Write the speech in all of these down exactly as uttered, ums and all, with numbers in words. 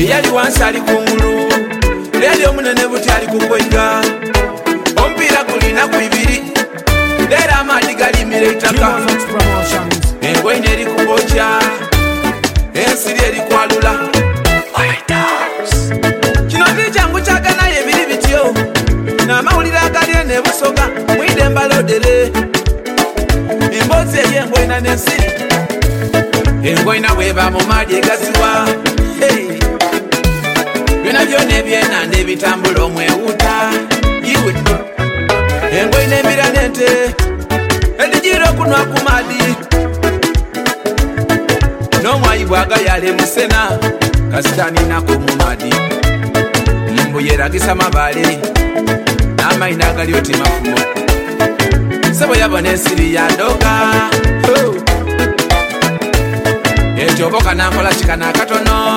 yali wansi ali kungulu leli omunene buti ali kukwega omupiira gulina ku bibiri leero amaadi galimira ettaka engoine eri kubokya ensiri eri kwalula kino ndi kyangu kyaganayo ebiri bityo n'amawulire agalye ne busoga mwide mbalodere emboozi ey'engoina n'ensiri engoina bweba mu maadi egaziwa byona byona ebyenanda ebitambula omwewuta iwe engoina emira n'ente edigira okunwa ku maadi n'omwayi bwagayala emusena kasitaninako mu maadi mbu yeragisa mabaale n'amayina agali oti mafumo sebo yabona ensiri yadoga ekyoboka nankola kikana akatono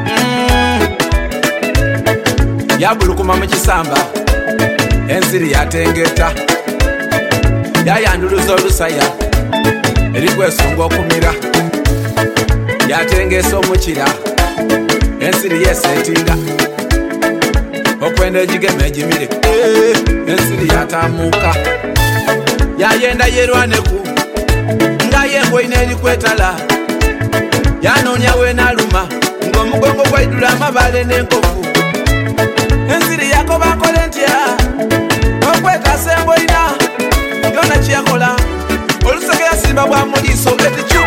yabulukuma mu kisamba ensiri yatengeta yayanduluza olusaya erikwesunga okumira yatengesa omukira ensiri yesetinga okwenda egigema egimire ensiri yatamuka yayenda yerwaneku nga yengoina erikwetala yanoonya wenaluma ng'omugongo gwaidula amabaale n'enkofu ensiri yakoba nkole ntya okwekasa engoina yona kyeyakola olusege yasimba bwa muliiso etikyu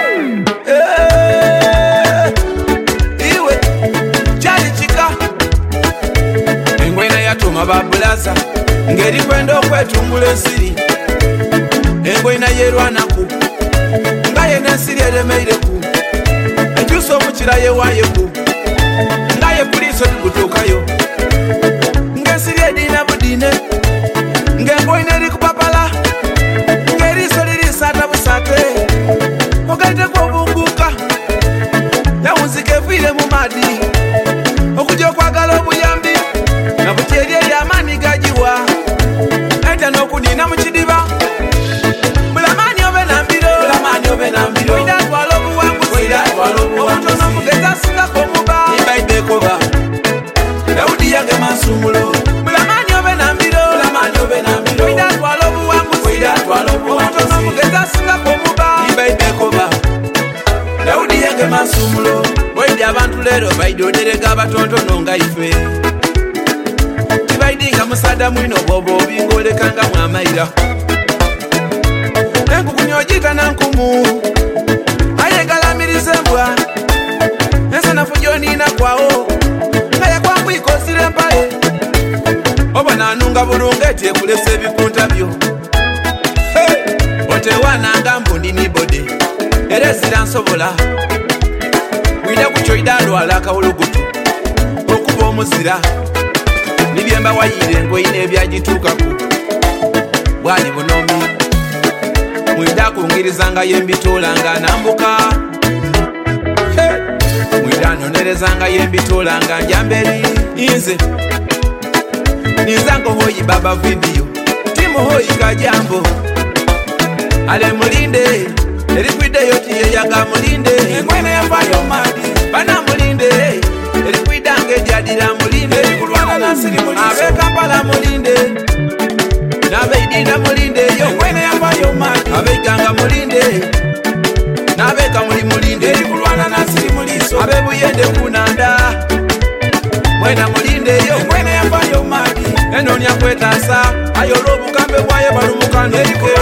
iwe kyali kika engoina yatuuma babulaza ng'eri kwenda okwetumbula ensiri engoina yerwanaku nga ye n'ensiri eremeireku ekyusa omukira yewayeku nga ye puliiso tigutuukayo ng'ensiri ediina budine ng'engoina eri kupapala ng'eriiso liriisaata busaate ogaliteku obunguuka yawunzika eviire mu maadi okujja okwagala obuyambi na buti eri eri amaani gagiwa ete n'okuniina mu kidiba bulamaani obe nambiro bulamaani obe nambiro oida atwala obuwanguzi oida atwala obuwanguzi obutono mugezi asingako omuba ibaibekoba dawudi yagema nsumulo bulamaani obe nambiro bulamaani obe nambiro oida atwala obuwanguzi oida atwala obuwanguzi obutono mugezi asingako omuba ibaibekoba dawudi yagema nsumulo oida abantu leero baida oderega abatontono nga ife tibaidinga musada mwino bwoba obingolekanga mwamayira enkukunyo ogiyita nankumu ayegalamiriza embwa ensanafu gyoniina kwawo nga yakwangwika osira empale oba nanunga bulunga eti ekulesa ebikunta byo otewananga mbu ndini bode era ezira nsobola wina kukyoida alwala akawulugutu okuba omuzira nibyemba wayire engoina ebyagituukaku bwali bunomi mwida kungirizanga yembitoolanga nambuka mwida nonerezanga yembitoolanga njamberi inze nizango hoyi baba video timu hoyi kajambo ale mulinde erikwideyo tiyeyaga mulinde engoina yafayo madi bana mulinde erikwidange jadira mulinde erikulwana nasiri muliso abe Kampala mulinde nabeidinda mulinde yo engoina yafayo madi abeiganga mulinde nabeka muli mulinde erikulwana nasiri muliso abe buyende kunanda mwena mulinde yo engoina yafayo madi enonya kwetasa ayolo obukambe bwaye balumukano eriko